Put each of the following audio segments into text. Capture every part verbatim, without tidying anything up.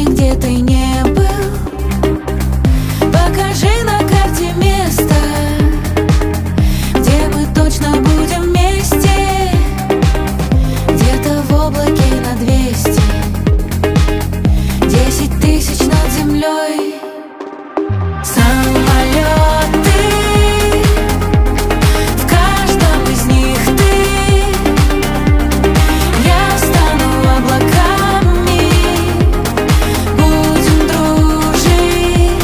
где ты не был. Покажи на карте место, где мы точно будем вместе. Где-то в облаке на двести, десять тысяч над землей. Самолеты, в каждом из них ты. Я стану облаками, будем дружить.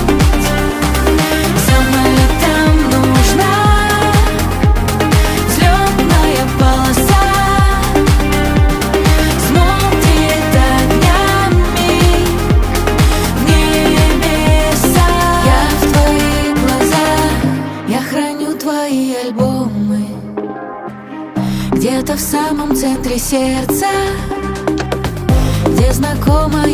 Самолетам нужна взлетная полоса, смотрит огнями в небеса. Я в твоих глазах, я храню твои альбомы. Где-то в самом центре сердца, где знакомо